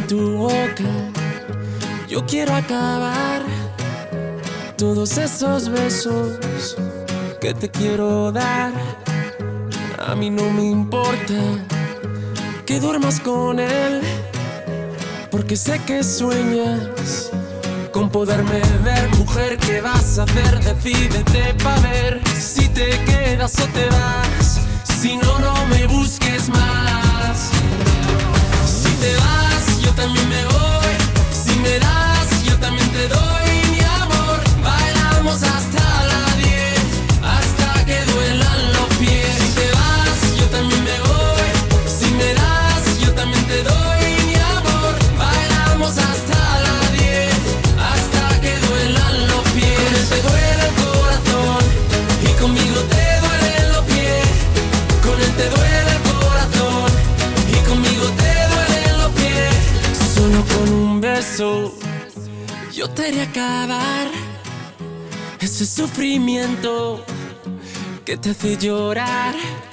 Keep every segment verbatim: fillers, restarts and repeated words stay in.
tu boca. Yo quiero acabar todos esos besos que te quiero dar. A mí no me importa que duermas con él, porque sé que sueñas con poderme ver. Mujer, ¿qué vas a hacer? Decídete pa' ver si te quedas o te vas. Si no, no me busques más. Si te vas, yo también me voy. Si me das, yo también te doy. Mi amor, bailamos hasta las diez, hasta que duelan los pies. Si te vas, yo también me voy. Si me das, yo también te doy. Mi amor, bailamos hasta las diez, hasta que duelan los pies. Con él te duele el corazón y conmigo te duelen los pies. Con él te duele el corazón y conmigo te duelen los pies. Solo con un beso yo te haré acabar ese sufrimiento que te hace llorar.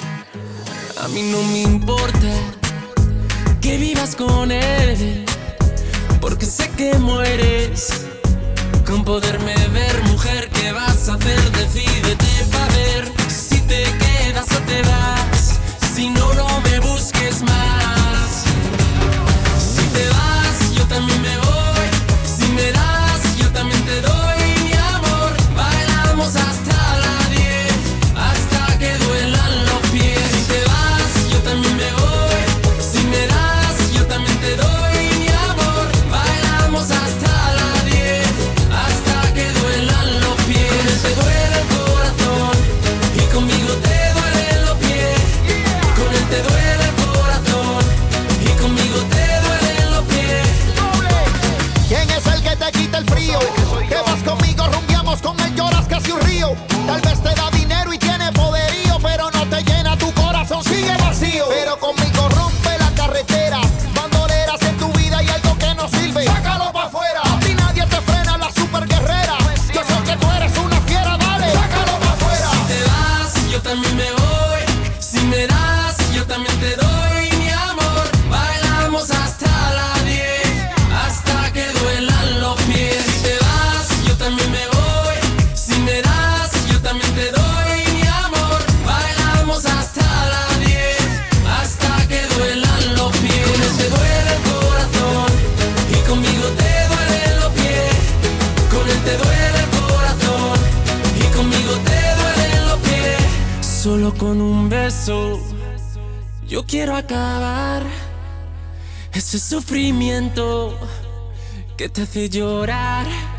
A mí no me importa que vivas con él, porque sé que mueres con poderme ver. Mujer, ¿qué vas a hacer? Decídete pa' ver si te quedas o te vas. Si no, no me busques más. Si te vas, yo también me voy. Si me das, yo también te doy. Mi amor, bailamos hasta las diez, hasta que duelan los pies. Si te vas, yo también me voy. Si me das, yo también te doy. Mi amor, bailamos hasta las diez, hasta que duelan los pies. Con él te duele el corazón y conmigo te duelen los pies. Con él te duele el corazón y conmigo te duelen los pies. ¿Quién es el que te quita el frío? Que vas conmigo, rumbiamos con él, lloras casi un río. Tal vez te da dinero y tiene poderío, pero no te llena, tu corazón sigue vacío. Pero conmigo rompe la carretera, bandoleras en tu vida y algo que no sirve, sácalo pa' afuera. A ti nadie te frena, la super guerrera. Yo sé que tú eres una fiera, dale, sácalo pa' afuera. Si te vas, yo también me voy. Si me das, yo también te doy. Mi amor, bailamos hasta las diez, hasta que duelan los pies. Si te vas, yo también me voy. Si me das, yo también te doy. Mi amor, bailamos hasta las diez, hasta que duelan los pies. Con él te duele el corazón y conmigo te duelen los pies. Con él te duele el corazón y conmigo te duelen los pies. Solo con un beso yo quiero acabar ese sufrimiento que te hace llorar.